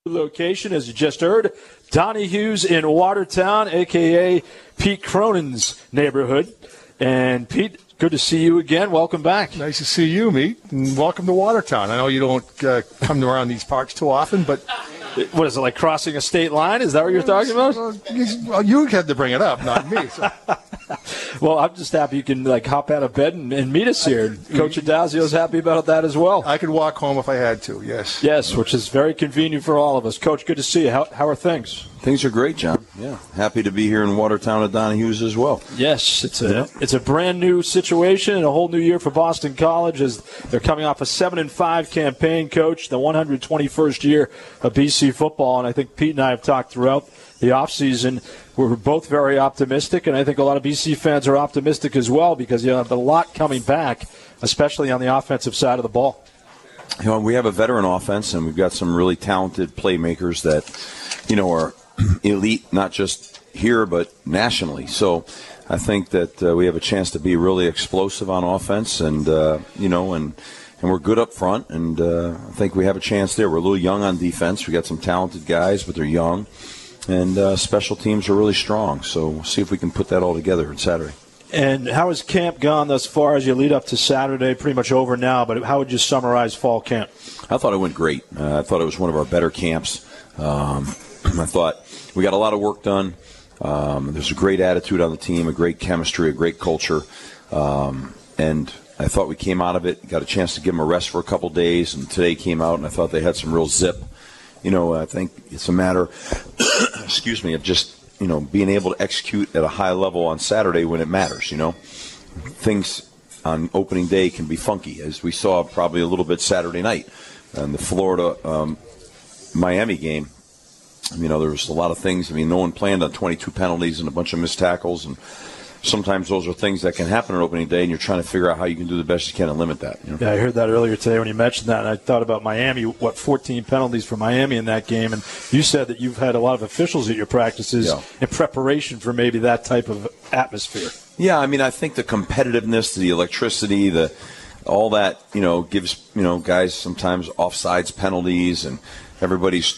Location, as you just heard, Donnie Hughes in Watertown, a.k.a. Pete Cronin's neighborhood. And, Pete, good to see you again. Welcome back. Nice to see you, Meat, and welcome to Watertown. I know you don't come around these parks too often, but... What is it, like crossing a state line? Is that what you're talking about? Well, you had to bring it up, not me. So. Well, I'm just happy you can hop out of bed and meet us here. Coach Adazio's happy about that as well. I could walk home if I had to, yes. Yes, which is very convenient for all of us. Coach, good to see you. How are things? Things are great, John. Yeah, happy to be here in Watertown at Donnie Hughes as well. Yes, it's a brand new situation and a whole new year for Boston College as they're coming off a 7-5 campaign, Coach, the 121st year of BC football. And I think Pete and I have talked throughout the offseason. We're both very optimistic, and I think a lot of BC fans are optimistic as well because you have a lot coming back, especially on the offensive side of the ball. You know, we have a veteran offense, and we've got some really talented playmakers that, are elite, not just here but nationally. So I think that we have a chance to be really explosive on offense, and and we're good up front, and I think we have a chance there. We're a little young on defense. We got some talented guys, but they're young, and special teams are really strong. So we'll see if we can put that all together on Saturday. And how has camp gone thus far as you lead up to Saturday? Pretty much over now, but how would you summarize fall camp? I thought it went great. I thought it was one of our better camps. I thought we got a lot of work done. There's a great attitude on the team, a great chemistry, a great culture. And I thought we came out of it, got a chance to give them a rest for a couple days, and today came out, and I thought they had some real zip. I think it's a matter, of just, being able to execute at a high level on Saturday when it matters, Things on opening day can be funky, as we saw probably a little bit Saturday night. And the Florida-Miami game, there was a lot of things. No one planned on 22 penalties and a bunch of missed tackles, and sometimes those are things that can happen on opening day, and you're trying to figure out how you can do the best you can and limit that. Yeah, I heard that earlier today when you mentioned that, and I thought about Miami, 14 penalties for Miami in that game, and you said that you've had a lot of officials at your practices in preparation for maybe that type of atmosphere. Yeah, I think the competitiveness, the electricity, all that, gives, guys sometimes offsides penalties, and everybody's,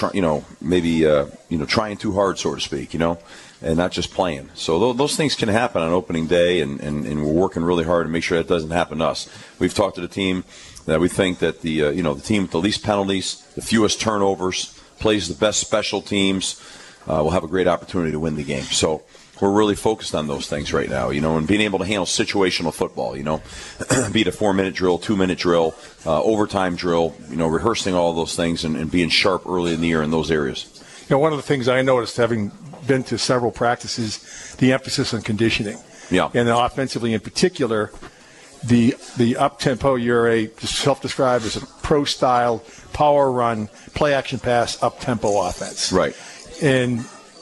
trying too hard, so to speak, and not just playing. So those things can happen on opening day, and we're working really hard to make sure that doesn't happen to us. We've talked to the team that we think that the team with the least penalties, the fewest turnovers, plays the best special teams, will have a great opportunity to win the game. So we're really focused on those things right now, and being able to handle situational football, be it a 4-minute drill, 2-minute drill, overtime drill, rehearsing all those things and being sharp early in the year in those areas. One of the things I noticed, having been to several practices, the emphasis on conditioning. Yeah. And offensively in particular, the up-tempo, you're self-described as a pro-style, power run, play-action pass, up-tempo offense. Right. And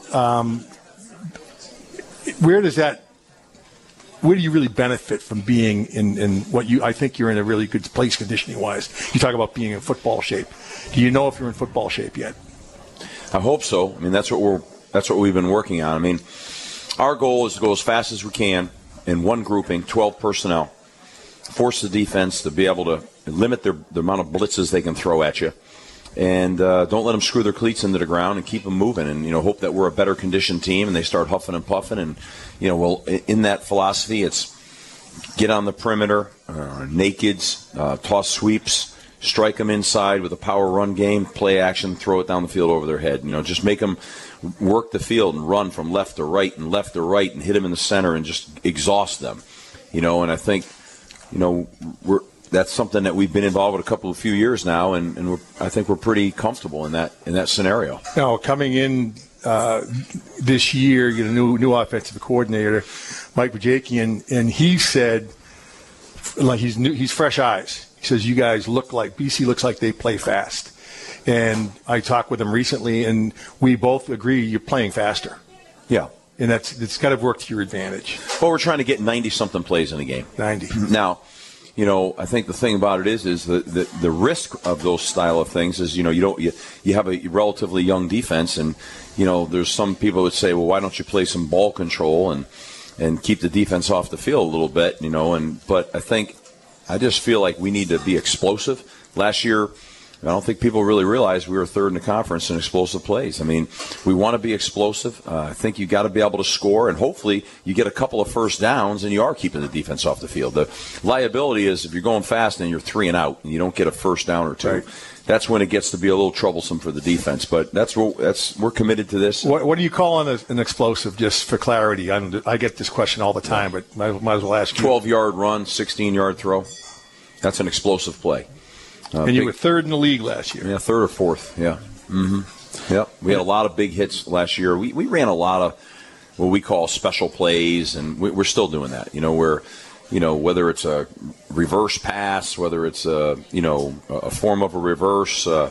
where do you really benefit from being in what I think you're in a really good place conditioning-wise? You talk about being in football shape. Do you know if you're in football shape yet? I hope so. That's what we've been working on. Our goal is to go as fast as we can in one grouping, 12 personnel, force the defense to be able to limit the amount of blitzes they can throw at you, and don't let them screw their cleats into the ground and keep them moving, and hope that we're a better conditioned team and they start huffing and puffing. And in that philosophy, it's get on the perimeter, nakeds, toss sweeps, strike them inside with a power run game, play action, throw it down the field over their head. Just make them work the field and run from left to right and left to right and hit them in the center and just exhaust them. And I think, that's something that we've been involved with a few years now, and I think we're pretty comfortable in that scenario. Now, coming in this year, you get a new offensive coordinator, Mike Bajakian, and he said, like he's fresh eyes. He says, you guys BC looks like they play fast. And I talked with him recently, and we both agree you're playing faster. Yeah. And it's got to work to your advantage. Well, we're trying to get 90-something plays in a game. 90. Now, I think the thing about it is the risk of those style of things is, you have a relatively young defense, and, there's some people that say, well, why don't you play some ball control and keep the defense off the field a little bit, but I just feel like we need to be explosive. Last year, I don't think people really realize we were third in the conference in explosive plays. I mean, we want to be explosive. I think you got to be able to score, and hopefully you get a couple of first downs and you are keeping the defense off the field. The liability is if you're going fast and you're 3 and out and you don't get a first down or 2. Right. That's when it gets to be a little troublesome for the defense. But we're committed to this. What do you call an explosive, just for clarity? I get this question all the time, but might as well ask you. 12-yard run, 16-yard throw. That's an explosive play. And you were third in the league last year. Yeah, third or fourth, yeah. Mm-hmm. Yeah, we had a lot of big hits last year. We ran a lot of what we call special plays, and we're still doing that. Whether it's a reverse pass, whether it's a form of a reverse, the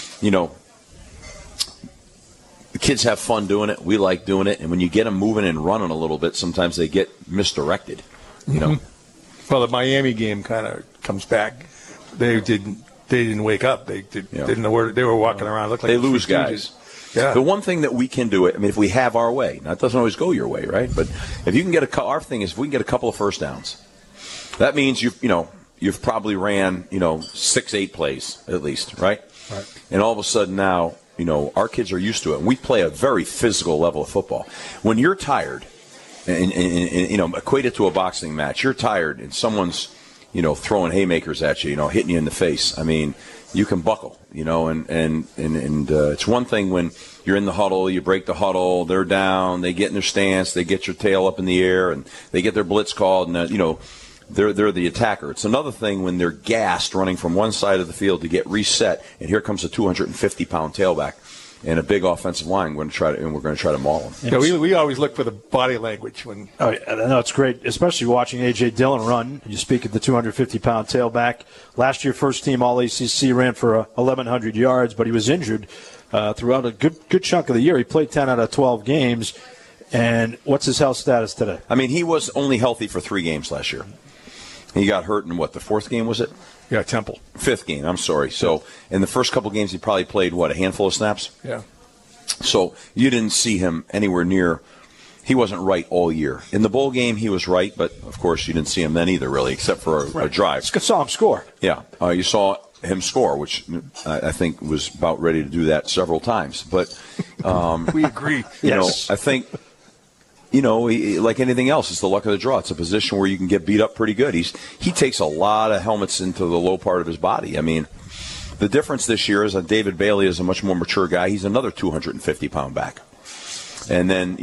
kids have fun doing it. We like doing it, and when you get them moving and running a little bit, sometimes they get misdirected. Well, the Miami game kind of comes back. They didn't wake up. They didn't know where they were walking around. Looked like they lose guys. Yeah. The one thing that we can do it. I mean, if we have our way, now it doesn't always go your way, right? But if you can get our thing is if we can get a couple of first downs, that means you've probably ran 6-8 plays at least, right? Right. And all of a sudden now our kids are used to it. And we play a very physical level of football. When you're tired, and equate it to a boxing match, you're tired and someone's throwing haymakers at you, hitting you in the face. I mean, you can buckle, and it's one thing when you're in the huddle, you break the huddle, they're down, they get in their stance, they get your tail up in the air, and they get their blitz called, and they're the attacker. It's another thing when they're gassed running from one side of the field to get reset, and here comes a 250-pound tailback and a big offensive line. We're going to try to maul them. Yeah, we always look for the body language when. Oh, yeah, no, it's great, especially watching A.J. Dillon run. You speak of the 250-pound tailback. Last year, first team All ACC, ran for 1,100 yards, but he was injured throughout a good chunk of the year. He played 10 out of 12 games. And what's his health status today? I mean, he was only healthy for 3 games last year. He got hurt in the fourth game was it? Yeah, Temple. 5th game, I'm sorry. So in the first couple games, he probably played, a handful of snaps? Yeah. So you didn't see him anywhere near. He wasn't right all year. In the bowl game, he was right, but, of course, you didn't see him then either, really, except for a drive. Saw him score. Yeah. You saw him score, which I think was about ready to do that several times. But we agree. Yes. I think – like anything else, it's the luck of the draw. It's a position where you can get beat up pretty good. He takes a lot of helmets into the low part of his body. I mean, the difference this year is that David Bailey is a much more mature guy. He's another 250-pound back. And then,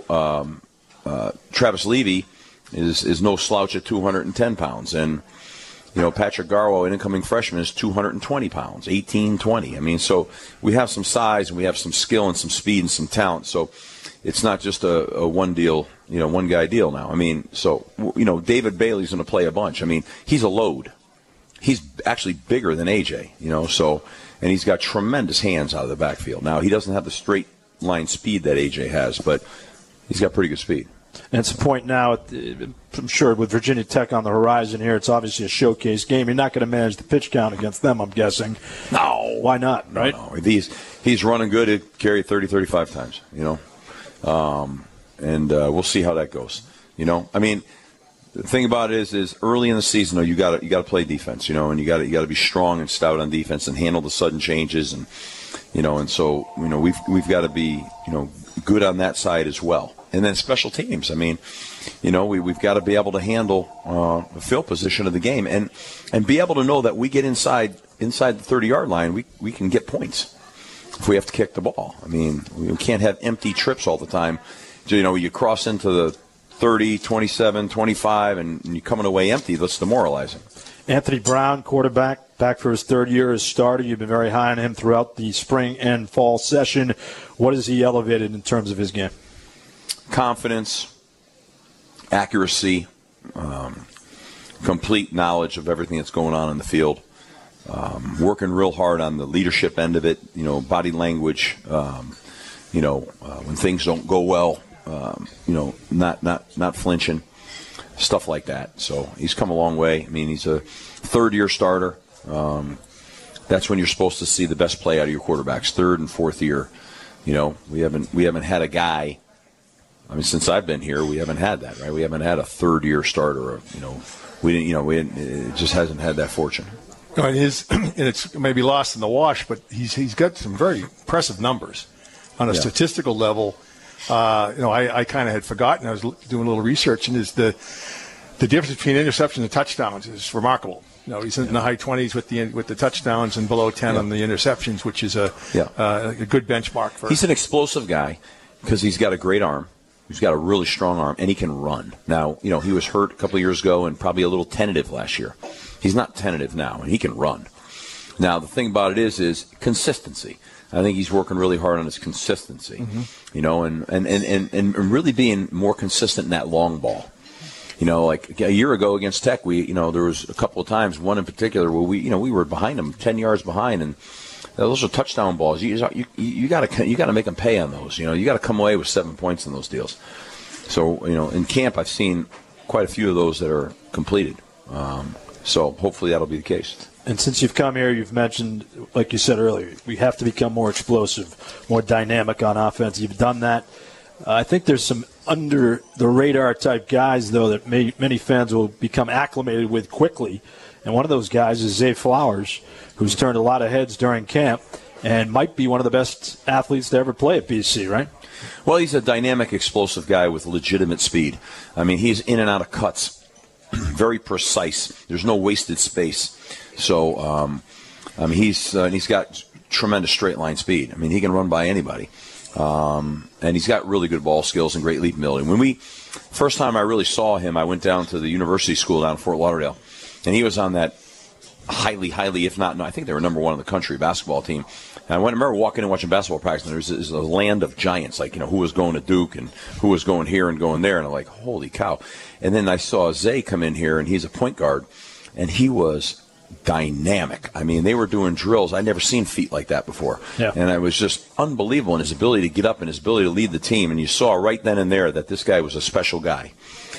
Travis Levy is no slouch at 210 pounds. And, Patrick Garwo, an incoming freshman, is 220 pounds, 18-20. I mean, so we have some size and we have some skill and some speed and some talent. So it's not just a one guy deal now. I mean, so, David Bailey's going to play a bunch. I mean, he's a load. He's actually bigger than AJ, and he's got tremendous hands out of the backfield. Now, he doesn't have the straight line speed that AJ has, but he's got pretty good speed. And it's a point now, I'm sure, with Virginia Tech on the horizon here, it's obviously a showcase game. You're not going to manage the pitch count against them, I'm guessing. No. Why not, right? No. He's running good. It carried 30, 35 times, and we'll see how that goes. I mean, the thing about it is early in the season, you got to play defense, and you got to be strong and stout on defense and handle the sudden changes, and so we've got to be good on that side as well. And then special teams. I mean, we've got to be able to handle the field position of the game and be able to know that we get inside the 30-yard line, we can get points if we have to kick the ball. I mean, we can't have empty trips all the time. You cross into the 30, 27, 25, and you're coming away empty. That's demoralizing. Anthony Brown, quarterback, back for his 3rd year as starter. You've been very high on him throughout the spring and fall session. What has he elevated in terms of his game? Confidence, accuracy, complete knowledge of everything that's going on in the field. Working real hard on the leadership end of it, body language, when things don't go well, not flinching, stuff like that. So he's come a long way. I mean, he's a 3rd-year starter. That's when you're supposed to see the best play out of your quarterbacks, 3rd and 4th year. We haven't had a guy. I mean, since I've been here, we haven't had that, right? We haven't had a 3rd-year starter. It just hasn't had that fortune. And it's maybe lost in the wash, but he's got some very impressive numbers on a statistical level. I kind of had forgotten. I was doing a little research, and the difference between interceptions and touchdowns is remarkable. He's in the high 20s with the touchdowns and below 10 on the interceptions, which is a good benchmark for. He's an explosive guy because he's got a great arm. He's got a really strong arm, and he can run. Now, he was hurt a couple of years ago and probably a little tentative last year. He's not tentative now, and he can run. Now, the thing about it is consistency. I think he's working really hard on his consistency, and really being more consistent in that long ball. Like a year ago against Tech, there was a couple of times, one in particular, where we were behind them, 10 yards behind, and those are touchdown balls. You got to make them pay on those. You got to come away with 7 points in those deals. So in camp, I've seen quite a few of those that are completed. So hopefully that'll be the case. And since you've come here, you've mentioned, like you said earlier, we have to become more explosive, more dynamic on offense. You've done that. I think there's some under-the-radar type guys, though, that many fans will become acclimated with quickly. And one of those guys is Zay Flowers, who's turned a lot of heads during camp and might be one of the best athletes to ever play at BC, right? Well, he's a dynamic, explosive guy with legitimate speed. I mean, he's in and out of cuts, very precise. There's no wasted space. So, he's got tremendous straight-line speed. I mean, he can run by anybody. And he's got really good ball skills and great leap ability. When first time I really saw him, I went down to the university school down in Fort Lauderdale, and he was on that highly, if not, I think they were number one in the country basketball team. And I remember walking and watching basketball practice, and there's a land of giants, like, who was going to Duke and who was going here and going there, and I'm like, holy cow. And then I saw Zay come in here, and he's a point guard, and he was dynamic. I mean, they were doing drills. I'd never seen feet like that before. Yeah. And it was just unbelievable in his ability to get up and his ability to lead the team. And you saw right then and there that this guy was a special guy.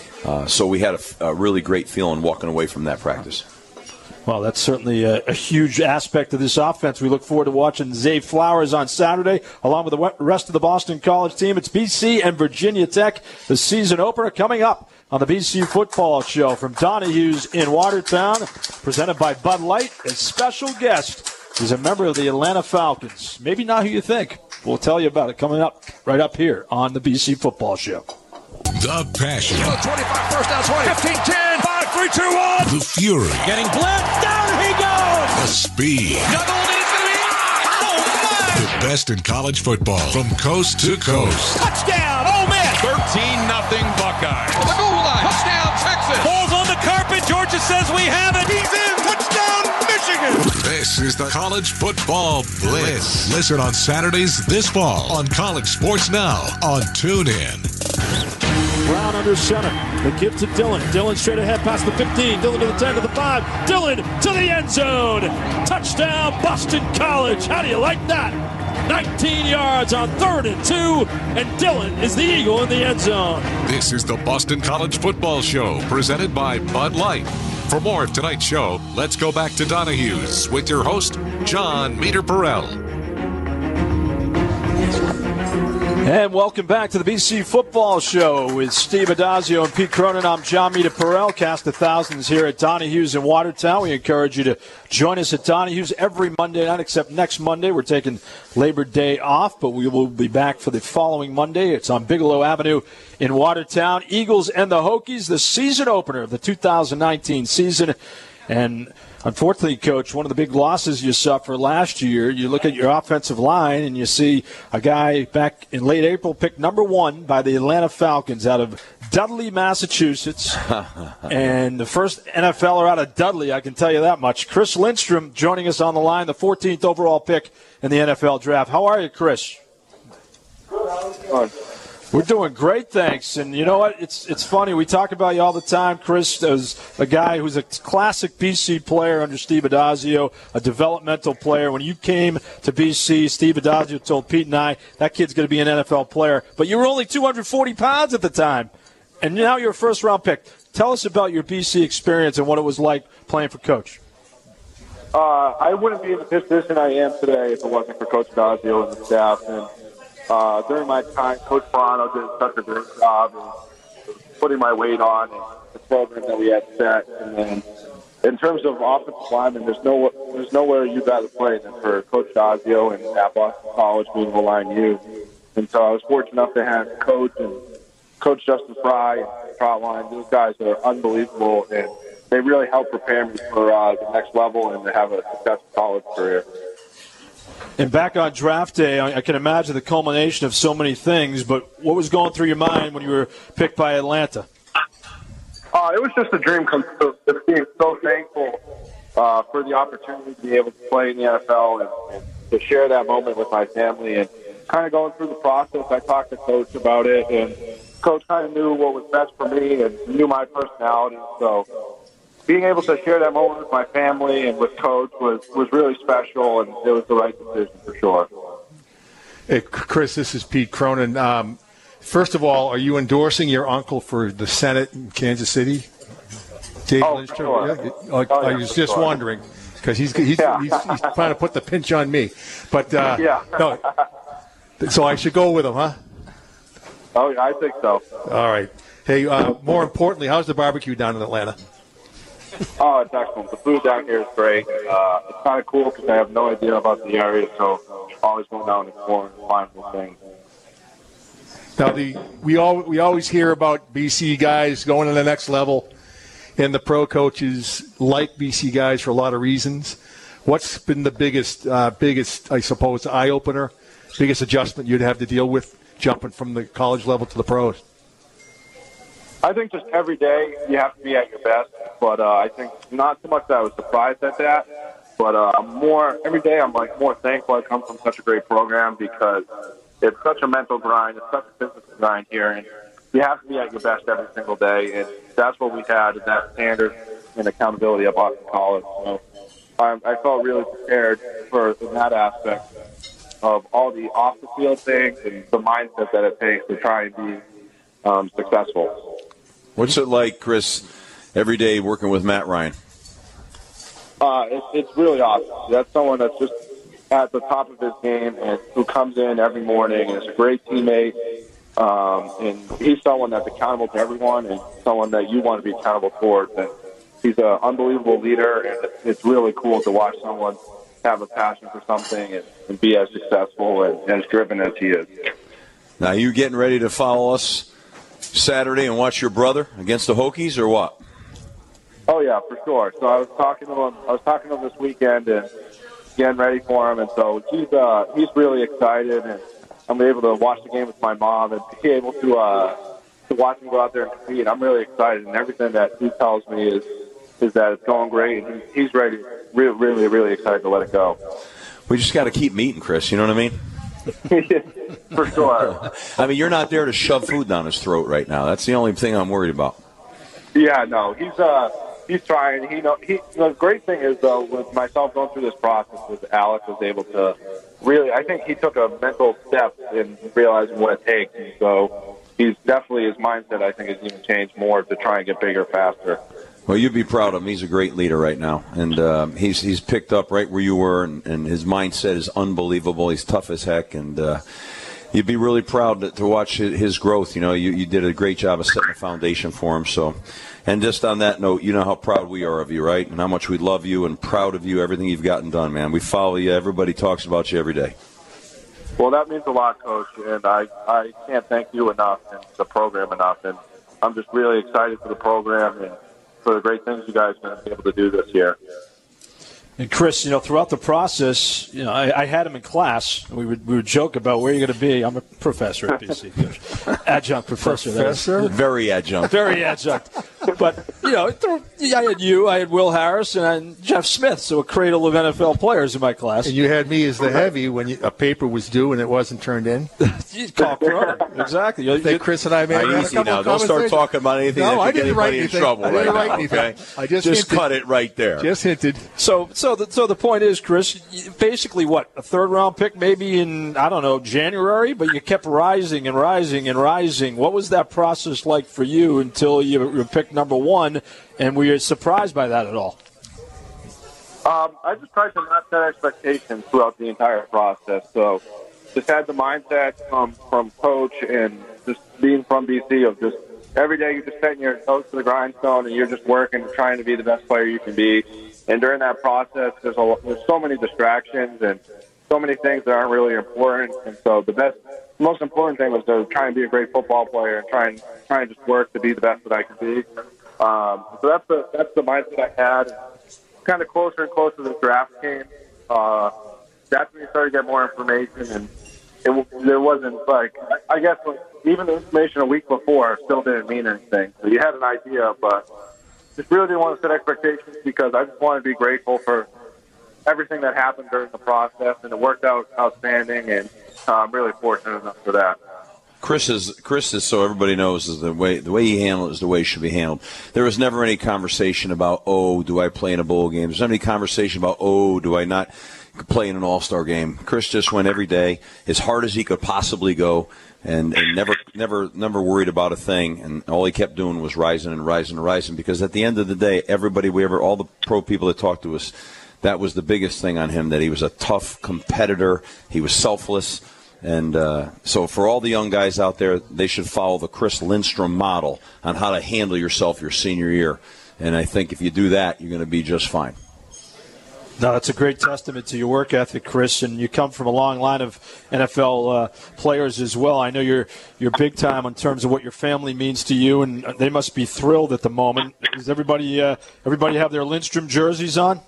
So we had a really great feeling walking away from that practice. Well, that's certainly a huge aspect of this offense. We look forward to watching Zay Flowers on Saturday, along with the rest of the Boston College team. It's BC and Virginia Tech, the season opener, coming up on the BC Football Show from Donahue's in Watertown, presented by Bud Light. A special guest is a member of the Atlanta Falcons. Maybe not who you think. We'll tell you about it coming up right up here on the BC Football Show. The passion. 25, first down, 20, 15, 10, 5, 3, 2, 1. The fury. Getting blitzed. Down he goes. The speed. Juggled, and it's going to be. Oh, the best in college football from coast to coast. Touchdown. Oh, man. 13-0 Buckeyes. The goal line. Touchdown, Texas. Balls on the carpet. Georgia says we have it. He's in. Touchdown, Michigan. This is the College Football Blitz. Listen on Saturdays this fall on College Sports Now on TuneIn. Brown under center. The give to Dillon. Dillon straight ahead past the 15. Dillon to the 10 to the 5. Dillon to the end zone. Touchdown, Boston College. How do you like that? 19 yards on 3rd and 2. And Dillon is the Eagle in the end zone. This is the Boston College Football Show, presented by Bud Light. For more of tonight's show, let's go back to Donahue's with your host, John Meter-Perrell. And welcome back to the BC Football Show with Steve Addazio and Pete Cronin. I'm John Meter-Perrell, cast of thousands here at Donahue's in Watertown. We encourage you to join us at Donahue's every Monday night, except next Monday. We're taking Labor Day off, but we will be back for the following Monday. It's on Bigelow Avenue in Watertown. Eagles and the Hokies, the season opener of the 2019 season. And unfortunately, Coach, one of the big losses you suffered last year, you look at your offensive line and you see a guy back in late April picked number 1 by the Atlanta Falcons out of Dudley, Massachusetts. And the first NFLer out of Dudley, I can tell you that much. Chris Lindstrom joining us on the line, the 14th overall pick in the NFL draft. How are you, Chris? Good. We're doing great, thanks. And you know what? It's funny. We talk about you all the time, Chris, as a guy who's a classic BC player under Steve Addazio, a developmental player. When you came to BC, Steve Addazio told Pete and I, that kid's going to be an NFL player. But you were only 240 pounds at the time, and now you're a first-round pick. Tell us about your BC experience and what it was like playing for Coach. I wouldn't be in the position I am today if it wasn't for Coach Addazio and the staff. And during my time, Coach Bono did such a great job in putting my weight on and the program that we had set. And then in terms of offensive linemen, there's nowhere you'd rather play than for Coach Dazio and at Boston College being O-line U. And so I was fortunate enough to have Coach and Coach Justin Fry and Trotline. Those guys are unbelievable, and they really helped prepare me for the next level and to have a successful college career. And back on draft day, I can imagine the culmination of so many things, but what was going through your mind when you were picked by Atlanta? It was just a dream come true. Just being so thankful for the opportunity to be able to play in the NFL and to share that moment with my family. And kind of going through the process, I talked to Coach about it, and Coach kind of knew what was best for me and knew my personality. So being able to share that moment with my family and with Coach was really special, and it was the right decision for sure. Hey, Chris, this is Pete Cronin. First of all, are you endorsing your uncle for the Senate in Kansas City? Dave Lynch? Sure. Yeah? I was just wondering, because he's trying to put the pinch on me. But no, so I should go with him, huh? Oh, yeah, I think so. All right. Hey, more importantly, how's the barbecue down in Atlanta? Oh, it's excellent. The food down here is great. It's kind of cool because I have no idea about the area, so always going down and exploring and finding new things. Now, we always hear about BC guys going to the next level, and the pro coaches like BC guys for a lot of reasons. What's been the biggest, I suppose, eye-opener, biggest adjustment you'd have to deal with jumping from the college level to the pros? I think just every day you have to be at your best, but I think not so much that I was surprised at that, but every day I'm more thankful I come from such a great program because it's such a mental grind, it's such a physical grind here, and you have to be at your best every single day, and that's what we had, is that standard and accountability at Boston College. So I felt really prepared in that aspect of all the off-the-field things and the mindset that it takes to try and be successful. What's it like, Chris, every day working with Matt Ryan? It's really awesome. That's someone that's just at the top of his game and who comes in every morning and is a great teammate. And he's someone that's accountable to everyone and someone that you want to be accountable towards. And he's an unbelievable leader, and it's really cool to watch someone have a passion for something and be as successful and as driven as he is. Now, you getting ready to follow us Saturday and watch your brother against the Hokies, or what? Oh yeah, for sure. So I was talking to him this weekend and getting ready for him, and so he's really excited, and I'm able to watch the game with my mom and be able to watch him go out there and compete. I'm really excited, and everything that he tells me is that it's going great, and he's ready, really, really excited to let it go. We just got to keep meeting, Chris. You know what I mean? For sure. I mean, you're not there to shove food down his throat right now. That's the only thing I'm worried about. Yeah, no, he's trying. The great thing is, though, with myself going through this process, was Alex was able to really, I think he took a mental step in realizing what it takes. And so he's definitely, his mindset, I think, has even changed more to try and get bigger faster. Well, you'd be proud of him. He's a great leader right now, and he's picked up right where you were, and his mindset is unbelievable. He's tough as heck, and you'd be really proud to watch his growth. You know, you did a great job of setting a foundation for him. So, and just on that note, you know how proud we are of you, right? And how much we love you and proud of you, everything you've gotten done, man. We follow you. Everybody talks about you every day. Well, that means a lot, Coach, and I can't thank you enough and the program enough. And I'm just really excited for the program and for the great things you guys are going to be able to do this year. And Chris, throughout the process, I had him in class. We would joke about where you're going to be. I'm a professor at BC, adjunct professor. Very adjunct. Very adjunct. But I had Will Harris and Jeff Smith, so a cradle of NFL players in my class. And you had me as the heavy when a paper was due and it wasn't turned in. Call Cronin. Exactly. I think Chris and I made a easy now. Don't start talking about anything that get anybody in trouble. I didn't write anything. Okay? I just cut it right there. Just hinted. So the point is, Chris, basically what, a third-round pick maybe in, January, but you kept rising and rising and rising. What was that process like for you until you were picked number one, and were you surprised by that at all? I just tried to not set expectations throughout the entire process. So just had the mindset from Coach and just being from BC of just every day you're just setting your nose to the grindstone and you're just working and trying to be the best player you can be. And during that process, there's so many distractions and so many things that aren't really important. And so the most important thing was to try and be a great football player and try and just work to be the best that I could be. So that's the mindset I had. Kind of closer and closer to the draft came. That's when you started to get more information, and there wasn't I guess even the information a week before still didn't mean anything. So you had an idea, but just really didn't want to set expectations because I just wanted to be grateful for everything that happened during the process, and it worked out outstanding, and I'm really fortunate enough for that. Chris is so everybody knows is the way he handled it is the way it should be handled. There was never any conversation about, do I play in a bowl game? There's never any conversation about, do I not play in an all-star game? Chris just went every day as hard as he could possibly go, and never worried about a thing. And all he kept doing was rising and rising and rising. Because at the end of the day, all the pro people that talked to us, that was the biggest thing on him. That he was a tough competitor. He was selfless. And so for all the young guys out there, they should follow the Chris Lindstrom model on how to handle yourself your senior year. And I think if you do that, you're going to be just fine. No, that's a great testament to your work ethic, Chris, and you come from a long line of NFL players as well. I know you're big time in terms of what your family means to you, and they must be thrilled at the moment. Does everybody have their Lindstrom jerseys on?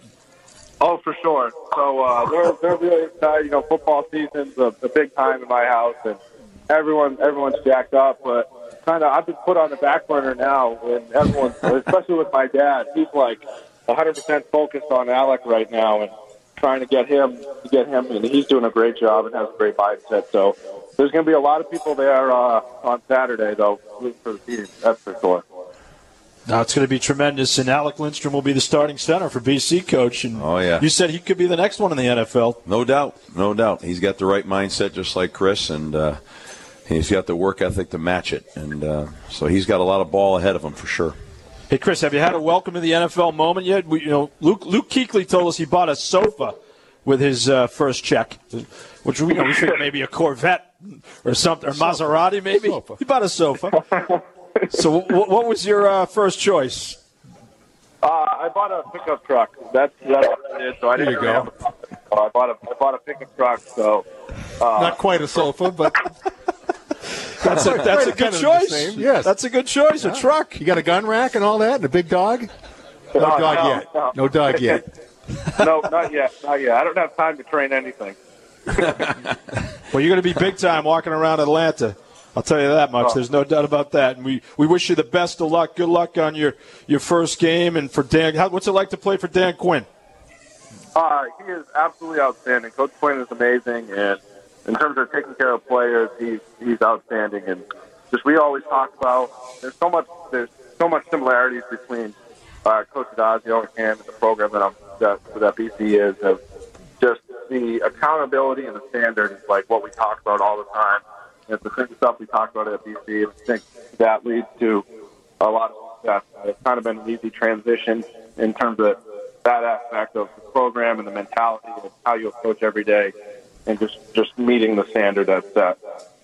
Oh, for sure. So they're really excited. Football season's a big time in my house, and everyone's jacked up. But I've been put on the back burner now, and everyone, especially with my dad, he's like 100% focused on Alec right now, and trying to get him, and he's doing a great job and has a great mindset. So there's going to be a lot of people there on Saturday, though, rooting for the team. That's for sure. No, it's going to be tremendous, and Alec Lindstrom will be the starting center for BC, Coach. And you said he could be the next one in the NFL. No doubt. He's got the right mindset, just like Chris, and he's got the work ethic to match it. And so he's got a lot of ball ahead of him for sure. Hey, Chris, have you had a welcome to the NFL moment yet? Luke Kuechly told us he bought a sofa with his first check, which we think maybe a Corvette or something, or Maserati maybe. He bought a sofa. So what was your first choice? I bought a pickup truck. That's what I did. So I didn't really have a pocket. I bought a pickup truck. So not quite a sofa, but that's a good choice. Yes, that's a good choice. A truck. You got a gun rack and all that, and a big dog. No dog yet. No, not yet. Not yet. I don't have time to train anything. Well, you're going to be big time walking around Atlanta. I'll tell you that much. There's no doubt about that. And we wish you the best of luck. Good luck on your first game. And for Dan, what's it like to play for Dan Quinn? He is absolutely outstanding. Coach Quinn is amazing. And in terms of taking care of players, he's outstanding. And just we always talk about there's so much similarities between Coach Adazio and him and the program that BC is. Of just the accountability and the standard is like what we talk about all the time. It's the same stuff we talked about at BC. I think that leads to a lot of success. It's kind of been an easy transition in terms of that aspect of the program and the mentality of how you approach every day and just meeting the standard that's set.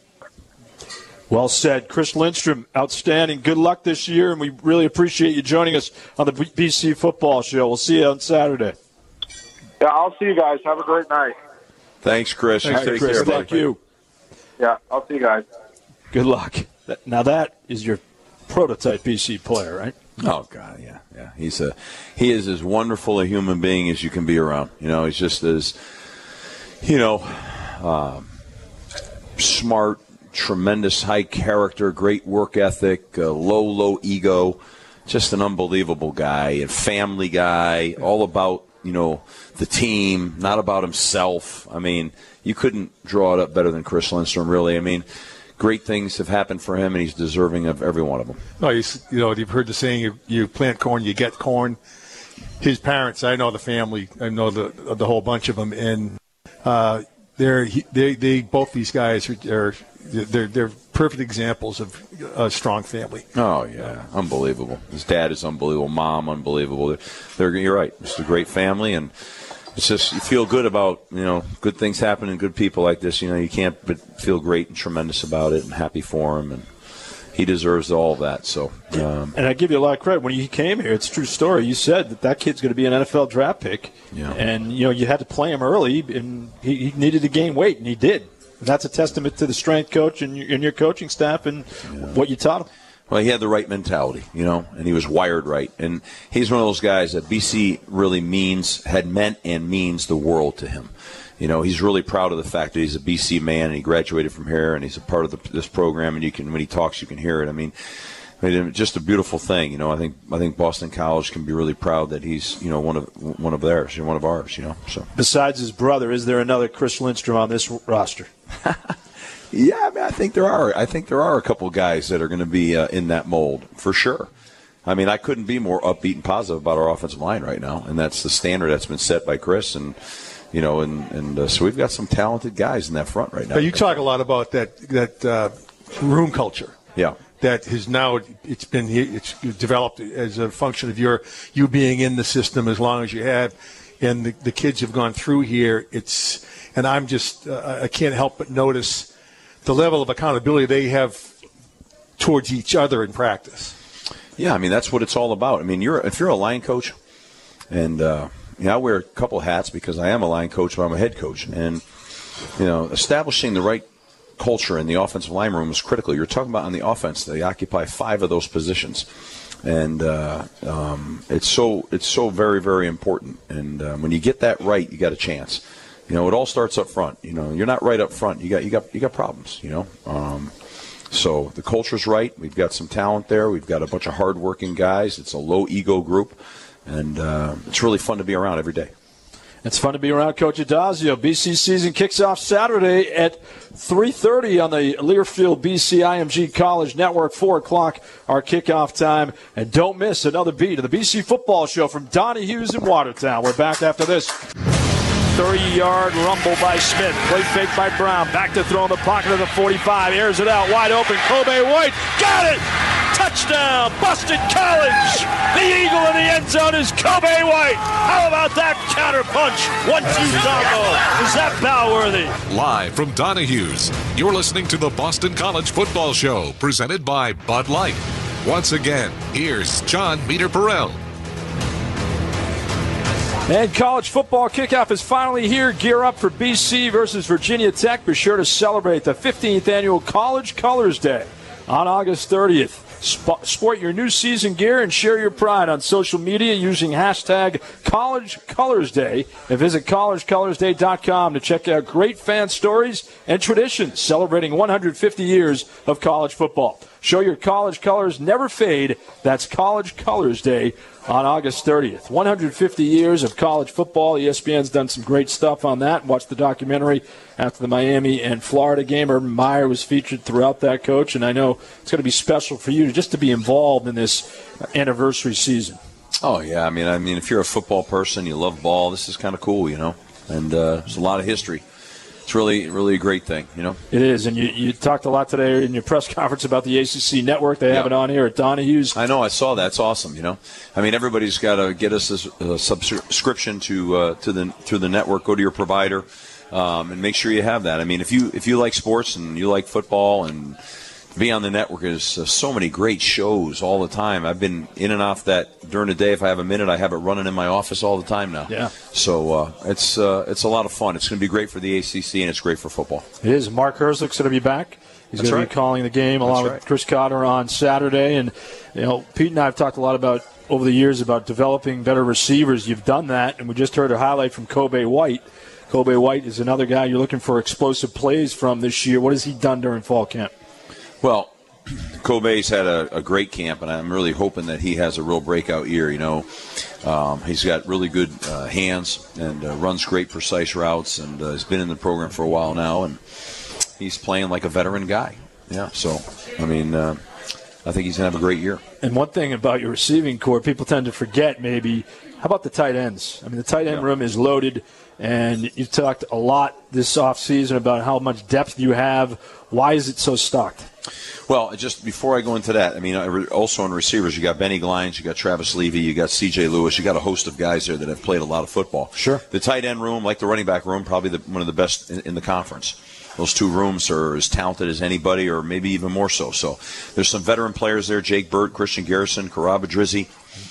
Well said. Chris Lindstrom, outstanding. Good luck this year, and we really appreciate you joining us on the BC Football Show. We'll see you on Saturday. Yeah, I'll see you guys. Have a great night. Thanks, Chris. Thanks, Chris. Thank you. Yeah, I'll see you guys. Good luck. Now that is your prototype BC player, right? Oh God, yeah. He is as wonderful a human being as you can be around. He's just as smart, tremendous high character, great work ethic, low ego, just an unbelievable guy, a family guy, all about the team, not about himself. I mean, you couldn't draw it up better than Chris Lindstrom, really. I mean, great things have happened for him, and he's deserving of every one of them. No, you've heard the saying, you plant corn, you get corn. His parents, I know the family, I know the whole bunch of them, and they both these guys are they're perfect examples of a strong family. Oh yeah, unbelievable. His dad is unbelievable. Mom, unbelievable. You're right. It's a great family, and it's just you feel good about good things happening, good people like this. You can't but feel great and tremendous about it, and happy for him. And he deserves all of that. So, and I give you a lot of credit. When you came here, it's a true story. You said that kid's going to be an NFL draft pick. Yeah. And, you had to play him early, and he needed to gain weight, and he did. And that's a testament to the strength coach and your coaching staff and what you taught him. Well, he had the right mentality, and he was wired right. And he's one of those guys that BC really had meant and means the world to him. He's really proud of the fact that he's a BC man and he graduated from here and he's a part of this program. And when he talks, you can hear it. I mean, just a beautiful thing. I think Boston College can be really proud that he's one of theirs, one of ours. So besides his brother, is there another Chris Lindstrom on this roster? Yeah, I think there are. I think there are a couple guys that are going to be in that mold for sure. I mean, I couldn't be more upbeat and positive about our offensive line right now, and that's the standard that's been set by Chris. And so we've got some talented guys in that front right now. But you talk a lot about that room culture. Yeah. That has now it's developed as a function of you being in the system as long as you have, and the kids have gone through here. And I'm just I can't help but notice the level of accountability they have towards each other in practice. Yeah, I mean that's what it's all about. I mean, if you're a line coach, and I wear a couple hats because I am a line coach, but I'm a head coach, and establishing the right culture in the offensive line room is critical. You're talking about on the offense, they occupy 5 of those positions, and it's so very, very important. And when you get that right, you got a chance. It all starts up front. You're not right up front, you got problems. So the culture's right. We've got some talent there. We've got a bunch of hardworking guys. It's a low ego group, and it's really fun to be around every day. It's fun to be around Coach Adazio. BC season kicks off Saturday at 3:30 on the Learfield BC IMG College Network. 4 o'clock our kickoff time. And don't miss another beat of the BC Football Show from Donnie Hughes in Watertown. We're back after this. 30-yard rumble by Smith. Play fake by Brown. Back to throw in the pocket of the 45. Airs it out. Wide open. Kobe White. Got it! Touchdown, Boston College! The eagle in the end zone is Kobe White! How about that counter punch? 1-2 combo. Is that bow-worthy? Live from Donahue's, you're listening to the Boston College Football Show, presented by Bud Light. Once again, here's John Meter-Perrell. And college football kickoff is finally here. Gear up for BC versus Virginia Tech. Be sure to celebrate the 15th annual College Colors Day on August 30th. Sport your new season gear and share your pride on social media using hashtag College Colors Day. And visit collegecolorsday.com to check out great fan stories and traditions celebrating 150 years of college football. Show your college colors never fade. That's College Colors Day on August 30th. 150 years of college football. ESPN's done some great stuff on that. Watch the documentary after the Miami and Florida game. Urban Meyer was featured throughout that, Coach, and I know it's going to be special for you just to be involved in this anniversary season. Oh, yeah. I mean, if you're a football person, you love ball, this is kind of cool, and there's a lot of history. It's really, really a great thing, It is, and you talked a lot today in your press conference about the ACC network. They have it on here at Donahue's. I know, I saw that. It's awesome, I mean, everybody's got to get us a subscription through the network. Go to your provider and make sure you have that. I mean, if you like sports and you like football, and be on the network is so many great shows all the time. I've been in and off that during the day. If I have a minute, I have it running in my office all the time now. Yeah. So it's a lot of fun. It's going to be great for the ACC, and it's great for football. It is. Mark Herzlich's going to be back. He's going to be calling the game along with Chris Cotter on Saturday. And, Pete and I have talked a lot about over the years about developing better receivers. You've done that, and we just heard a highlight from Kobe White. Kobe White is another guy you're looking for explosive plays from this year. What has he done during fall camp? Well, Kobe's had a great camp, and I'm really hoping that he has a real breakout year. He's got really good hands and runs great, precise routes, and has been in the program for a while now, and he's playing like a veteran guy. Yeah, so, I mean, I think he's going to have a great year. And one thing about your receiving core, people tend to forget maybe, how about the tight ends? I mean, the tight end room is loaded, and you've talked a lot this offseason about how much depth you have. Why is it so stocked? Well, just before I go into that, I mean, also in receivers, you got Benny Glines, you got Travis Levy, you got C.J. Lewis, you got a host of guys there that have played a lot of football. Sure. The tight end room, like the running back room, probably one of the best in the conference. those two rooms are as talented as anybody, or maybe even more so. So there's some veteran players there: Jake Burt, Christian Garrison, Karaba Drizzy,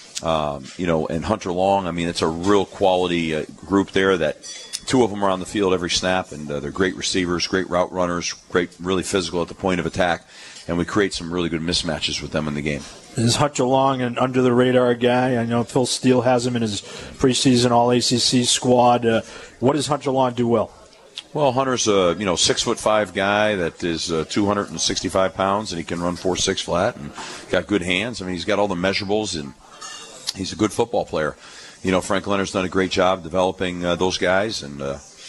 and Hunter Long. I mean, it's a real quality group there. That two of them are on the field every snap, and they're great receivers, great route runners, great, really physical at the point of attack, and we create some really good mismatches with them in the game. Is Hunter Long an under-the-radar guy? I know Phil Steele has him in his preseason All-ACC squad. What does Hunter Long do well? Well, Hunter's a 6'5" guy that is 265 pounds, and he can run 4.6 flat, and got good hands. I mean, he's got all the measurables, and he's a good football player. Frank Leonard's done a great job developing those guys, and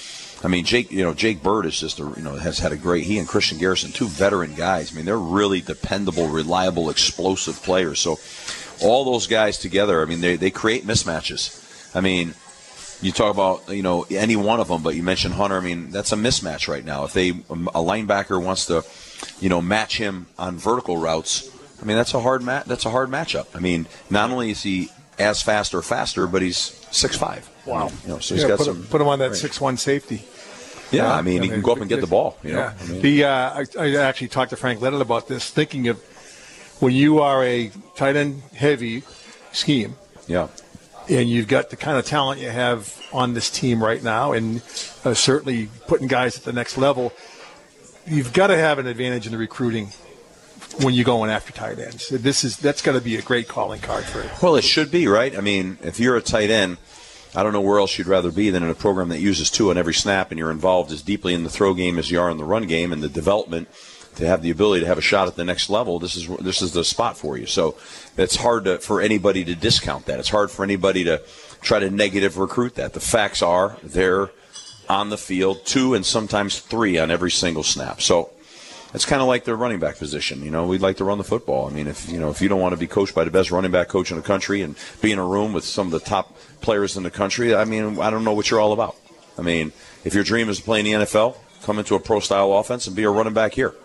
Jake Burt is just has had a great. He and Christian Garrison, two veteran guys. I mean, they're really dependable, reliable, explosive players. So all those guys together, I mean, they create mismatches. I mean, you talk about any one of them, but you mentioned Hunter. I mean, that's a mismatch right now. If a linebacker wants to match him on vertical routes, I mean, that's a hard matchup. I mean, not only is he as fast or faster, but he's 6'5". Wow. So he's got put him on that 6'1" safety. Yeah, I mean, he can go up and get the ball. I actually talked to Frank Leonard about this, thinking of when you are a tight end heavy scheme. Yeah. And you've got the kind of talent you have on this team right now, and certainly putting guys at the next level, you've got to have an advantage in the recruiting when you're going after tight ends. That's got to be a great calling card for it. Well, it should be, right? I mean, if you're a tight end, I don't know where else you'd rather be than in a program that uses two on every snap, and you're involved as deeply in the throw game as you are in the run game, and the development to have the ability to have a shot at the next level. This is the spot for you. So it's hard for anybody to discount that. It's hard for anybody to try to negative recruit that. The facts are they're on the field 2 and sometimes 3 on every single snap. So it's kind of like the running back position. We'd like to run the football. I mean, if you don't want to be coached by the best running back coach in the country and be in a room with some of the top players in the country, I mean, I don't know what you're all about. I mean, if your dream is to play in the NFL, come into a pro-style offense and be a running back here.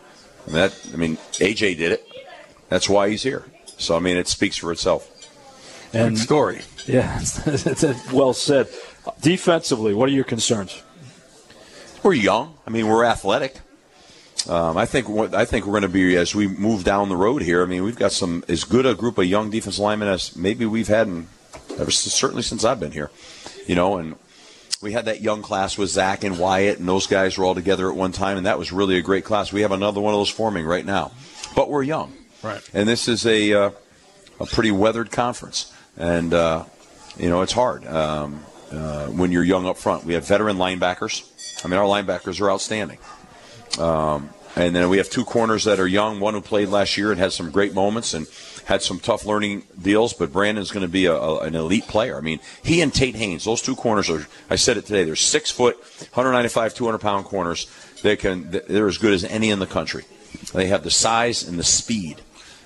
AJ did it. That's why he's here. So, I mean, it speaks for itself. Good story. Yeah, it's well said. Defensively, what are your concerns? We're young. I mean, we're athletic. I think we're going to be, as we move down the road here, I mean, we've got as good a group of young defensive linemen as maybe we've had certainly since I've been here. And we had that young class with Zach and Wyatt, and those guys were all together at one time, and that was really a great class. We have another one of those forming right now. But we're young. Right. And this is a pretty weathered conference. And, it's hard when you're young up front. We have veteran linebackers. I mean, our linebackers are outstanding. And then we have 2 corners that are young, one who played last year and had some great moments and had some tough learning deals, but Brandon's going to be an elite player. I mean, he and Tate Haynes, those 2 corners are, I said it today, they're 6 foot, 195, 200-pound corners. They're as good as any in the country. They have the size and the speed.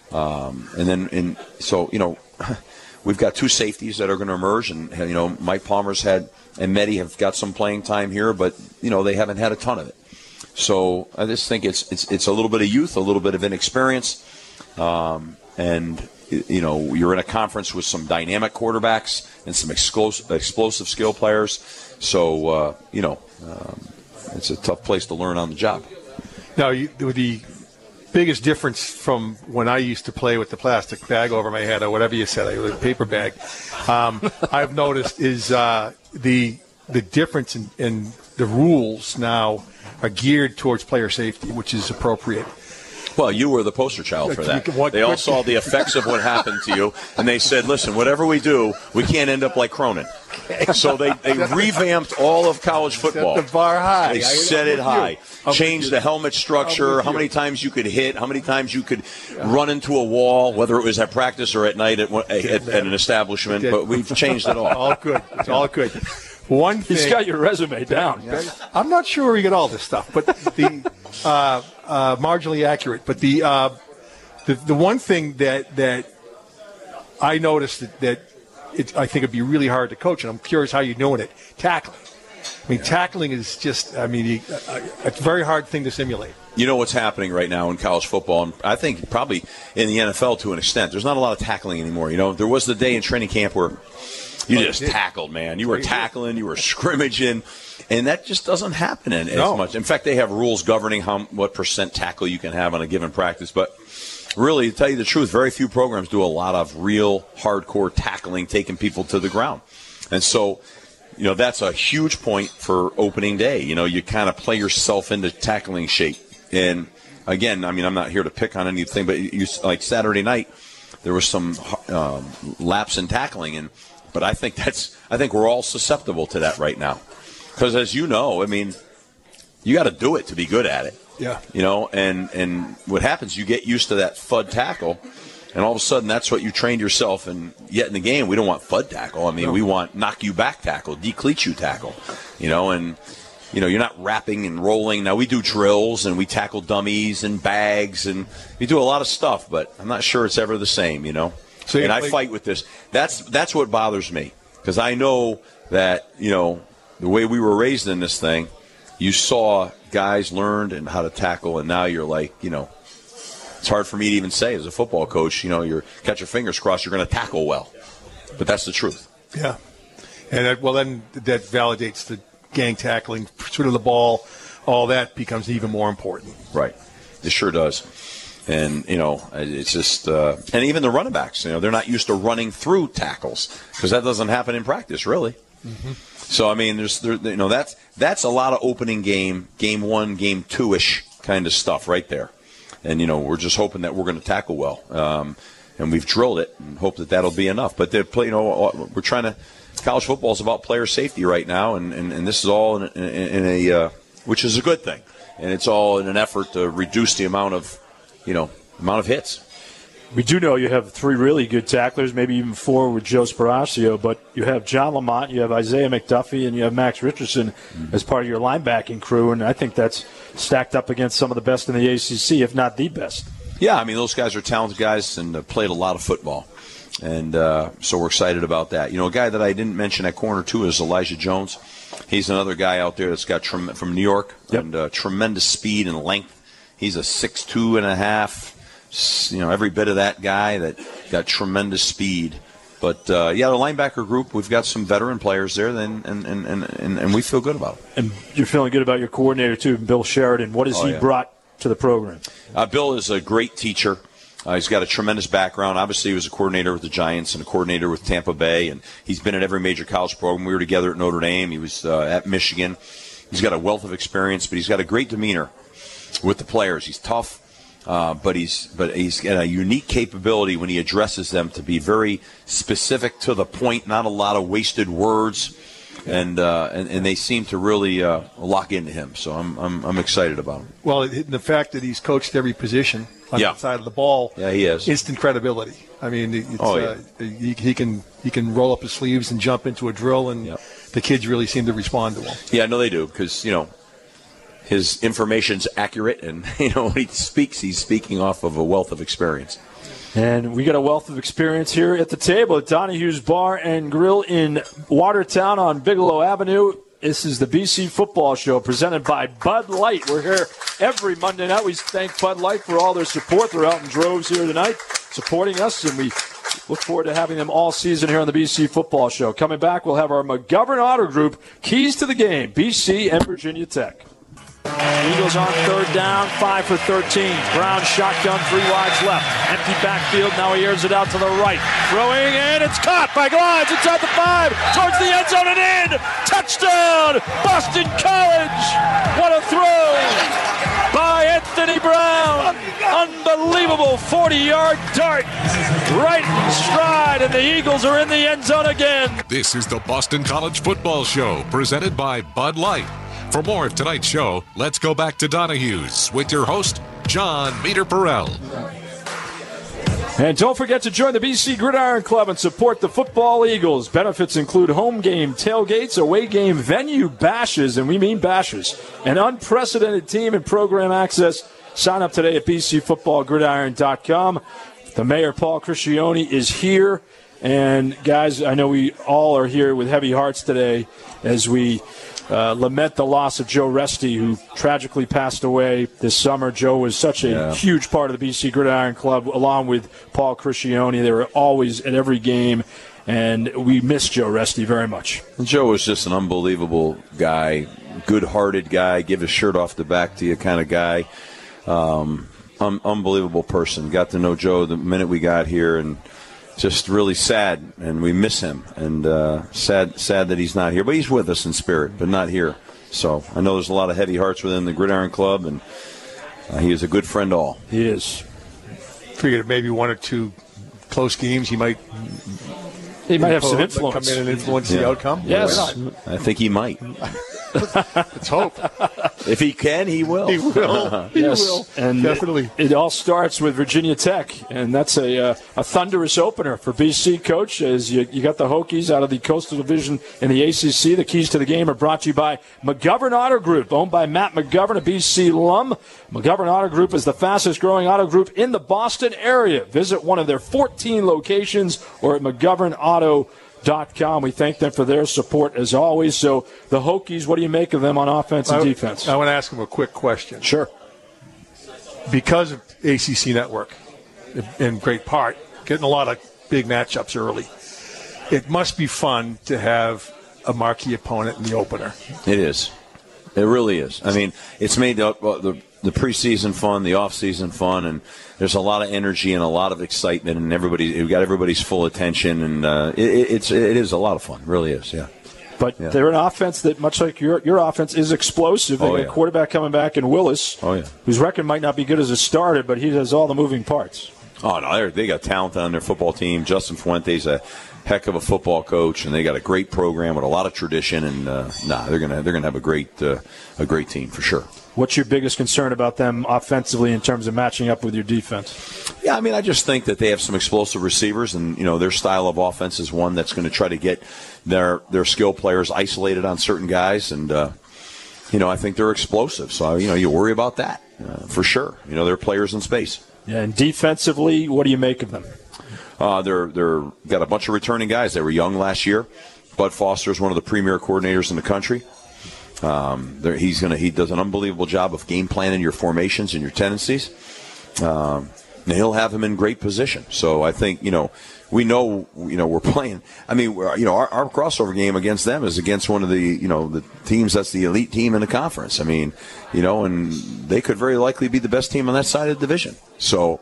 So we've got 2 safeties that are going to emerge, and, Mike Palmer's and Mehdi have got some playing time here, but, they haven't had a ton of it. So I just think it's a little bit of youth, a little bit of inexperience, and you're in a conference with some dynamic quarterbacks and some explosive skill players. So it's a tough place to learn on the job. Now, the biggest difference from when I used to play with the plastic bag over my head or whatever you said, a paper bag, I've noticed is the difference in the rules now are geared towards player safety, which is appropriate. Well, you were the poster child for that. They all saw the effects of what happened to you, and they said, listen, whatever we do, we can't end up like Cronin. So they revamped all of college football. Set the bar high. They set it high. Changed the helmet structure, how many times you could hit, how many times you could run into a wall, whether it was at practice or at night at an establishment. But we've changed it all. All good. It's all good. One thing, he's got your resume down. I'm not sure we get all this stuff, but the marginally accurate. But the one thing that I noticed that I think it'd be really hard to coach, and I'm curious how you're doing it. Tackling. I mean, tackling is just, it's a very hard thing to simulate. You know what's happening right now in college football, and I think probably in the NFL to an extent. There's not a lot of tackling anymore. There was the day in training camp where You just tackled, man. You were tackling, you were scrimmaging, and that just doesn't happen as much. In fact, they have rules governing what percent tackle you can have on a given practice. But really, to tell you the truth, very few programs do a lot of real hardcore tackling, taking people to the ground. And so, that's a huge point for opening day. You kind of play yourself into tackling shape. And again, I mean, I'm not here to pick on anything, but like Saturday night, there was some lapse in tackling, but I think we're all susceptible to that right now, because as you know, I mean, you got to do it to be good at it. Yeah. And what happens? You get used to that FUD tackle, and all of a sudden that's what you trained yourself. And yet in the game, we don't want FUD tackle. I mean, we want knock you back tackle, decleat you tackle. And you're not wrapping and rolling. Now, we do drills, and we tackle dummies and bags, and we do a lot of stuff, but I'm not sure it's ever the same, So and I fight with this. That's what bothers me, because I know that, the way we were raised in this thing, you saw guys learned and how to tackle, and now you're like, it's hard for me to even say as a football coach, you're got your fingers crossed you're going to tackle well. But that's the truth. Yeah. And then that validates the gang tackling, pursuit of the ball, all that becomes even more important. Right. It sure does. And, it's just and even the running backs, they're not used to running through tackles, because that doesn't happen in practice, really. Mm-hmm. So, I mean, that's a lot of opening game 1, game 2-ish kind of stuff right there. And, we're just hoping that we're going to tackle well. And we've drilled it and hope that that'll be enough. But, we're trying to – college football is about player safety right now, and this is all in a which is a good thing. And it's all in an effort to reduce the amount of hits. We do know you have 3 really good tacklers, maybe even 4 with Joe Sparacio, but you have John Lamont, you have Isaiah McDuffie, and you have Max Richardson as part of your linebacking crew, and I think that's stacked up against some of the best in the ACC, if not the best. Yeah, I mean, those guys are talented guys and played a lot of football, and so we're excited about that. A guy that I didn't mention at corner, too, is Elijah Jones. He's another guy out there that's got from New York, and tremendous speed and length. He's a 6'2 and a half. Every bit of that guy that got tremendous speed. But, the linebacker group, we've got some veteran players there, and we feel good about it. And you're feeling good about your coordinator, too, Bill Sheridan. What has he brought to the program? Bill is a great teacher. He's got a tremendous background. Obviously, he was a coordinator with the Giants and a coordinator with Tampa Bay, and he's been at every major college program. We were together at Notre Dame. He was at Michigan. He's got a wealth of experience, but he's got a great demeanor with the players. He's tough. But he's got a unique capability when he addresses them to be very specific to the point, not a lot of wasted words, and they seem to really lock into him. So I'm excited about him. Well, the fact that he's coached every position on the side of the ball, he is instant credibility. I mean, he can roll up his sleeves and jump into a drill, and the kids really seem to respond to him. Yeah, I know they do, because his information's accurate, and when he speaks, he's speaking off of a wealth of experience. And we got a wealth of experience here at the table at Donahue's Bar and Grill in Watertown on Bigelow Avenue. This is the BC Football Show presented by Bud Light. We're here every Monday night. We thank Bud Light for all their support. They're out in droves here tonight supporting us, and we look forward to having them all season here on the BC Football Show. Coming back, we'll have our McGovern Auto Group keys to the game, BC and Virginia Tech. Eagles on 3rd down, 5 for 13. Brown shotgun, 3 wides left. Empty backfield, now he airs it out to the right. Throwing in, it's caught by Glides inside the 5, towards the end zone and in. Touchdown, Boston College. What a throw by Anthony Brown. Unbelievable 40-yard dart right in stride, and the Eagles are in the end zone again. This is the Boston College Football Show, presented by Bud Light. For more of tonight's show, let's go back to Donahue's with your host, John Meter-Perrell. And don't forget to join the BC Gridiron Club and support the Football Eagles. Benefits include home game tailgates, away game venue bashes, and we mean bashes, an unprecedented team and program access. Sign up today at bcfootballgridiron.com. The mayor, Paul Criscione, is here. And, guys, I know we all are here with heavy hearts today as we lament the loss of Joe Resti, who tragically passed away this summer. Joe was such a huge part of the BC Gridiron Club, along with Paul Criscione. They were always at every game. and we miss Joe Resti very much. Joe was just an unbelievable guy, good-hearted guy, give his shirt off the back to you kind of guy. Unbelievable person. Got to know Joe the minute we got here, and just really sad, and we miss him. And sad that he's not here. But he's with us in spirit, but not here. So I know there's a lot of heavy hearts within the Gridiron Club, and he is a good friend to all. He is. Figured maybe 1 or 2 close games he might have some influence. Come in and influence the outcome. Yes. I think he might. Let's hope. If he can, he will. He will. He will. And definitely. It all starts with Virginia Tech, and that's a thunderous opener for BC, Coach, as you got the Hokies out of the Coastal Division in the ACC. The keys to the game are brought to you by McGovern Auto Group, owned by Matt McGovern, a BC alum. McGovern Auto Group is the fastest-growing auto group in the Boston area. Visit one of their 14 locations or at McGovernAuto.com. We thank them for their support as always. So the Hokies, what do you make of them on offense and defense? I want to ask them a quick question. Sure. Because of ACC Network, in great part, getting a lot of big matchups early, it must be fun to have a marquee opponent in the opener. It is. It really is. I mean, it's made the preseason fun, the off-season fun, and there's a lot of energy and a lot of excitement, and we've got everybody's full attention, and it is a lot of fun. It really is, yeah. But they're an offense that, much like your offense, is explosive. They got a quarterback coming back in Willis, whose record might not be good as a starter, but he has all the moving parts. Oh, no, they got talent on their football team. Justin Fuente's a heck of a football coach, and they got a great program with a lot of tradition, and they're gonna have a great team for sure. What's your biggest concern about them offensively in terms of matching up with your defense? Yeah, I mean, I just think that they have some explosive receivers, and their style of offense is one that's going to try to get their skill players isolated on certain guys, and I think they're explosive. So you worry about that for sure. They're players in space. Yeah, and defensively, what do you make of them? They're got a bunch of returning guys. They were young last year. Bud Foster is one of the premier coordinators in the country. He does an unbelievable job of game planning your formations and your tendencies. And he'll have him in great position. So I think we know we're playing. I mean, our crossover game against them is against one of the teams that's the elite team in the conference. I mean, and they could very likely be the best team on that side of the division. So.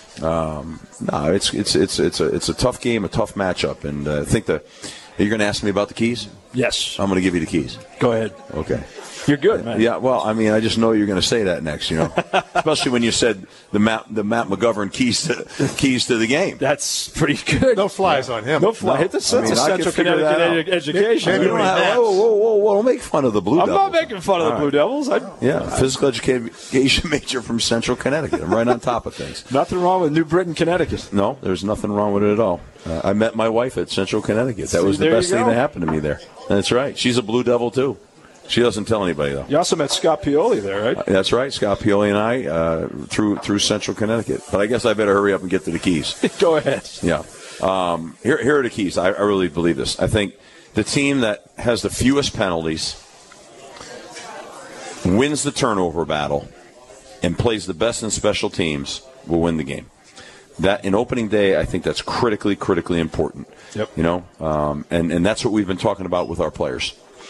It's a tough game, a tough matchup, and I think you're going to ask me about the keys? Yes. I'm going to give you the keys. Go ahead. Okay. You're good, man. Yeah, well, I mean, I just know you're going to say that next, especially when you said the Matt McGovern keys to the game. That's pretty good. No flies on him. No fly. That's a Central Connecticut education. Don't make fun of the Blue Devils. I'm not making fun of the Blue Devils. Physical education major from Central Connecticut. I'm right on top of things. Nothing wrong with New Britain, Connecticut. No, there's nothing wrong with it at all. I met my wife at Central Connecticut. That was the best thing that happened to me there. That's right. She's a Blue Devil, too. She doesn't tell anybody, though. You also met Scott Pioli there, right? That's right. Scott Pioli and I through Central Connecticut. But I guess I better hurry up and get to the keys. Go ahead. Yeah. Here are the keys. I really believe this. I think the team that has the fewest penalties wins the turnover battle and plays the best in special teams will win the game. That in opening day, I think that's critically important. Yep. And that's what we've been talking about with our players.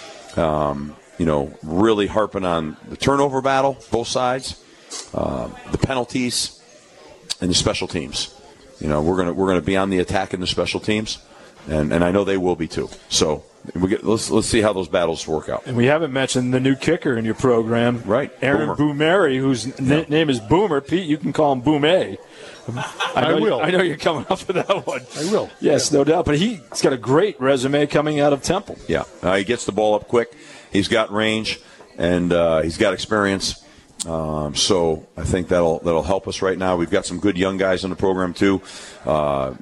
Really harping on the turnover battle, both sides, the penalties, and the special teams. We're gonna be on the attack in the special teams, and I know they will be too. So let's see how those battles work out. And we haven't mentioned the new kicker in your program, right? Aaron Boomeri, whose name is Boomer. Pete, you can call him Boom A. I know you're coming up with that one. I will. Yes, no doubt. But he's got a great resume coming out of Temple. Yeah, he gets the ball up quick. He's got range, and he's got experience. So I think that'll help us right now. We've got some good young guys in the program too. And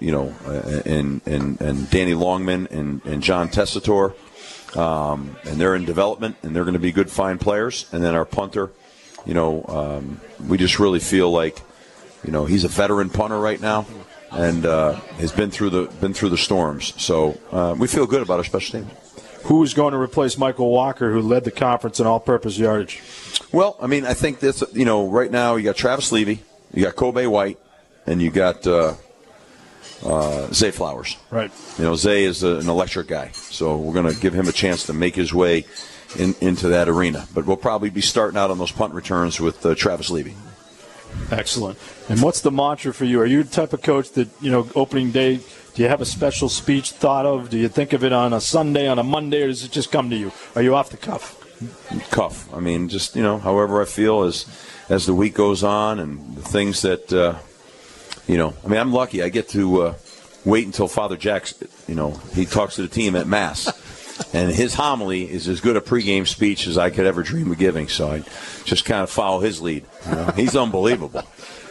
Danny Longman and John Tessitore, and they're in development, and they're going to be good, fine players. And then our punter, we just really feel like. He's a veteran punter right now, and has been through the storms. So we feel good about our special team. Who's going to replace Michael Walker, who led the conference in all-purpose yardage? Well, I mean, I think that's right now you got Travis Levy, you got Kobe White, and you got Zay Flowers. Right. Zay is an electric guy, so we're going to give him a chance to make his way into that arena. But we'll probably be starting out on those punt returns with Travis Levy. Excellent. And what's the mantra for you? Are you the type of coach that, opening day, do you have a special speech thought of? Do you think of it on a Sunday, on a Monday, or does it just come to you? Are you off the cuff? Cuff. I mean, just, however I feel as the week goes on and the things that, I'm lucky. I get to wait until Father Jack, he talks to the team at Mass. And his homily is as good a pregame speech as I could ever dream of giving. So I just kind of follow his lead. He's unbelievable.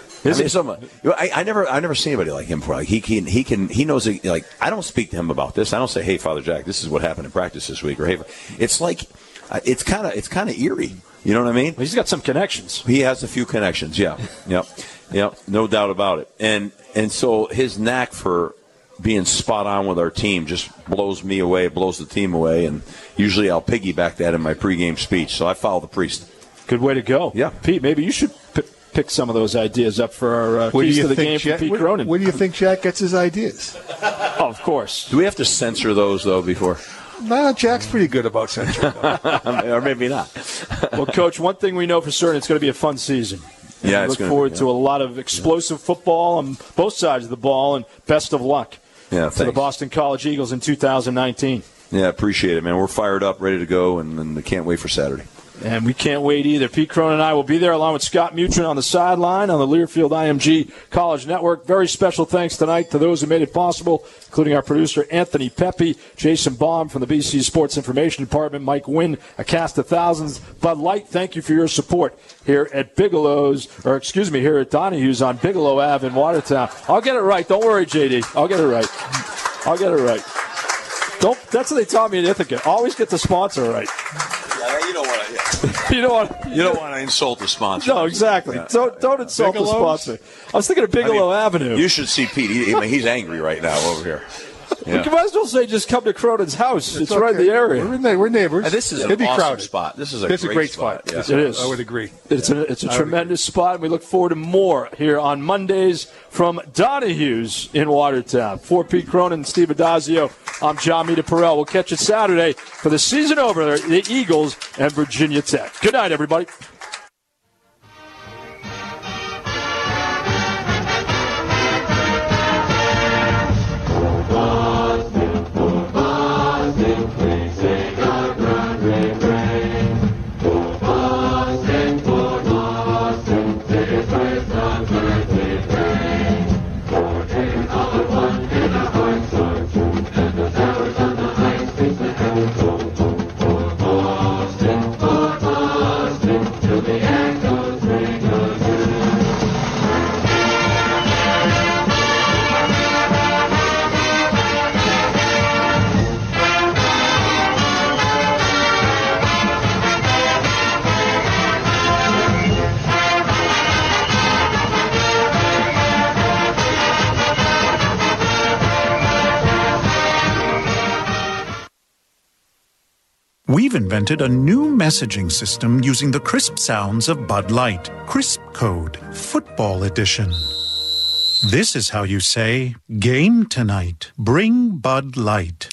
I never seen anybody like him before. Like he knows. Like, I don't speak to him about this. I don't say, "Hey, Father Jack, this is what happened in practice this week," or "Hey," it's like it's kind of eerie. You know what I mean? Well, he's got some connections. He has a few connections. Yeah, yep, no doubt about it. And so his knack for being spot on with our team just blows me away, blows the team away, and usually I'll piggyback that in my pregame speech. So I follow the priest. Good way to go. Yeah, Pete, maybe you should pick some of those ideas up for our keys to the game for Pete Cronin. Where do you think Jack gets his ideas? Oh, of course. Do we have to censor those, though, before? No, Jack's pretty good about censoring them. Or maybe not. Well, Coach, one thing we know for certain, it's going to be a fun season. And yeah, we look forward to a lot of explosive football on both sides of the ball, and best of luck to the Boston College Eagles in 2019. Yeah, appreciate it, man. We're fired up, ready to go, and can't wait for Saturday. And we can't wait either. Pete Cronin and I will be there along with Scott Mutrin on the sideline on the Learfield IMG College Network. Very special thanks tonight to those who made it possible, including our producer Anthony Pepe, Jason Baum from the BC Sports Information Department, Mike Wynn, a cast of thousands. Bud Light, thank you for your support here at here at Donahue's on Bigelow Ave in Watertown. I'll get it right. Don't worry, JD. I'll get it right. That's what they taught me in Ithaca. Always get the sponsor right. You don't want to insult the sponsor. No, exactly. Yeah. Don't insult the sponsor. I was thinking of Bigelow Avenue. You should see Pete. He's angry right now over here. Yeah. You might as well say just come to Cronin's house. It's right in the area. We're neighbors. This is an awesome spot. This is a great spot. Yeah. It is. I would agree. It's a tremendous spot, and we look forward to more here on Mondays from Donahue's in Watertown. For Pete Cronin and Steve Adazio, I'm John Mita Perrell. We'll catch you Saturday for the season opener, the Eagles and Virginia Tech. Good night, everybody. We've invented a new messaging system using the crisp sounds of Bud Light. Crisp Code, Football Edition. This is how you say, game tonight. Bring Bud Light.